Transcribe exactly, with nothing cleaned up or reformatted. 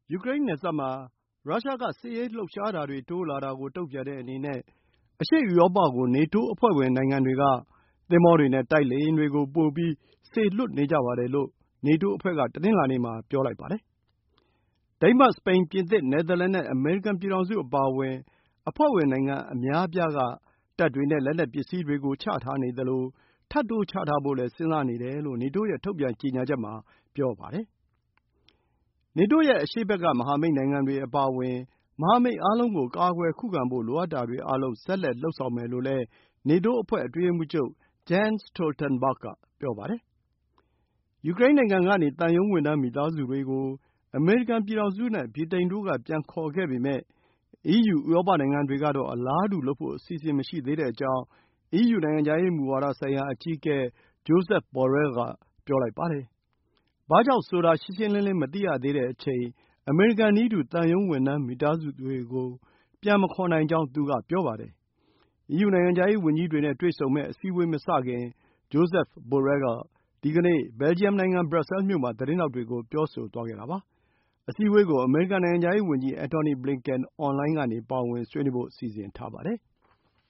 ယူကရိန်းနယ်စပ်မှာရုရှားကစစ်ရေးလှုပ်ရှားတာတွေတိုးလာတာကိုတုံ့ပြန်တဲ့အနေနဲ့အရှေ့ဥရောပကိုနေတိုးအဖွဲ့ဝင်နိုင်ငံတွေကသင်္ဘောတွေနဲ့တိုက်လေယာဉ်တွေကိုပိုပြီးစေလွှတ်နေကြပါတယ်လို့နေတိုးအဖွဲ့ကတနင်္လာနေ့မှာပြောလိုက်ပါတယ်။ဒိန်းမတ်၊စပိန်၊ပြင်သစ်၊နယ်သာလန်နဲ့အမေရိကန်ပြည်ထောင်စုအပါအဝင်အဖွဲ့ဝင်နိုင်ငံအများအပြားကတပ်တွေနဲ့လက်နက်ပစ္စည်းတွေကိုချထားနေသလိုထပ်တိုးချထားဖို့လည်းစဉ်းစားနေတယ်လို့နေတိုးရဲ့ထုတ်ပြန်ကြေညာချက်မှာပြောပါတယ်။နေတိုးရဲ့အရှေ့ဘက်ကမဟာမိတ်နိုင်ငံတွေအပါအဝင်မဟာမိတ်အားလုံးကိုကာကွယ်ခုခံဖို့လိုအပ်တာတွေအားလုံးဆက်လက်လုပ်ဆောင်မယ်လို့လည်းနေတိုးအဖွဲ့အတွင်းရေးမှူးချုပ် Jens Stoltenberg ကပြောပါတယ်။ယူကရိန်းနိုင်ငံကနေသံရုံးဝန်ထမ်းမိသားစုတွေကိုအမေရိကန်ပြည်ထောင်စုနဲ့ဗြိတိန်တို့ကပြန်ခေါ်ခဲ့ပေမယ့် အီးယူ ဥရောပနိုင်ငံတွေကတော့ အလားတူလုပ်ဖို့အစီအစဉ်မရှိသေးကြောင်း အီးယူ နိုင်ငံခြားရေးမူဝါဒဆိုင်ရာအကြီးအကဲ Josep Borrell ကပြောလိုက်ပါတယ်။ဘာကြောင့်ဆိုတာ ရှင်းရှင်းလင်းလင်းမသိရသေးတဲ့အချိန်အမေရိကန်နည်းတူသံရုံးဝန်ထမ်းမိသားစုတွေကိုပြန်မခေါ်နိုင်ကြောင်းသူကပြောပါတယ်။ အီးယူနိုင်ငံခြားရေးဝန်ကြီးတွေနဲ့တွေ့ဆုံမယ့်အစည်းအဝေးမစခင် Josep Borrell ကဒီကနေ့ ဘယ်လ်ဂျီယံနိုင်ငံ ဘရပ်ဆဲလ်မြို့မှာသတင်းထောက်တွေကိုပြောဆိုသွားခဲ့တာပါ။ အစည်းအဝေးကို အမေရိကန်နိုင်ငံခြားရေးဝန်ကြီး Antony Blinken အွန်လိုင်းကနေပါဝင်ဆွေးနွေးဖို့စီစဉ်ထားပါတယ်